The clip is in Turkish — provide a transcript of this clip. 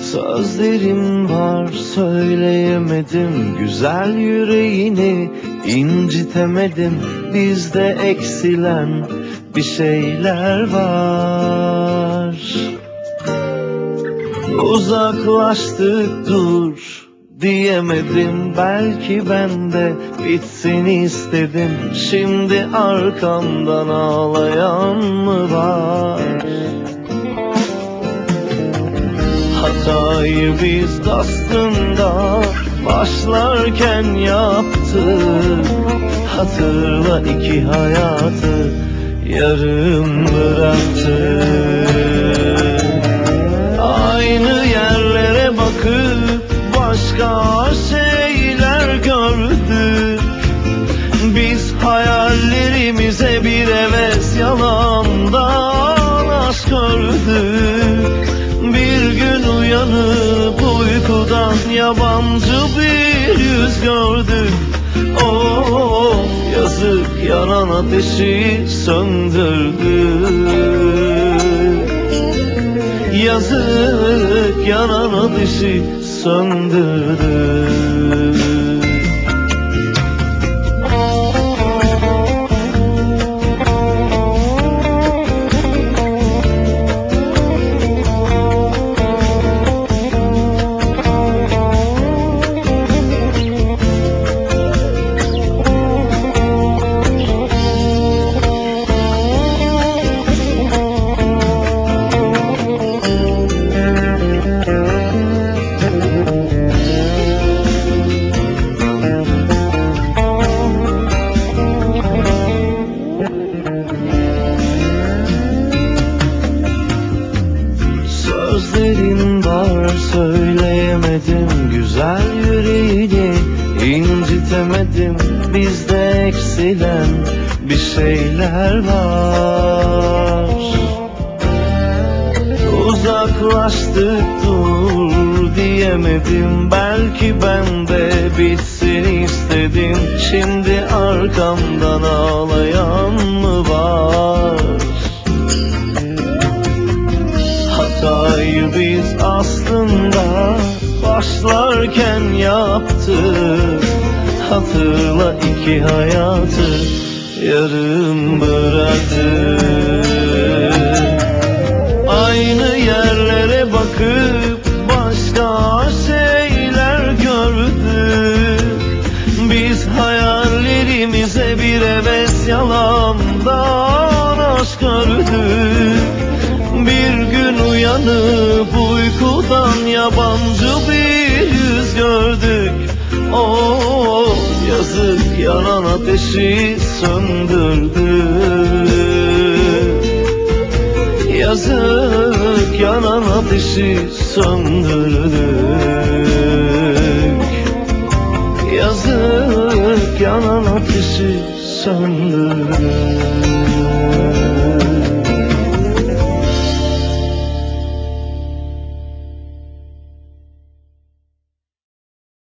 Sözlerim var söyleyemedim, güzel yüreğini incitemedim. Bizde eksilen bir şeyler var. Uzaklaştık dur diyemedim, belki ben de bitsin istedim. Şimdi arkamdan ağlayan mı var? Hatayı biz aslında başlarken yaptık. Hatırla iki hayatı yarım bıraktık. Aynı yerlere bakıp başka şeyler gördük. Biz hayallerimize bir heves, yalandan aşk ördük. Bir gün uyanıp uykudan yabancı bir yüz gördük. Oh, yazık, yanan ateşi söndürdük. Yazık, yanan ateşi söndürdük. Sözlerin var söyleyemedim, güzel yüreğini incitemedim. Bizde eksilen bir şeyler var. Uzaklaştık dur diyemedim, belki ben de bitsin istedim. Şimdi arkamdan ağlayan mı var? Hatayı biz aslında başlarken yaptık. Hatırla iki hayatı yarım bıraktık. Aynı yerlere bakıp başka şeyler gördük. Biz hayallerimize bir heves, yalandan aşk ördük. Bir gün uyanıp uykudan yabancı bir yüz gördük. Oh, yazık, yanan ateşi söndürdük. Yazık, yanan ateşi söndürdük. Yazık, yanan ateşi söndürdük.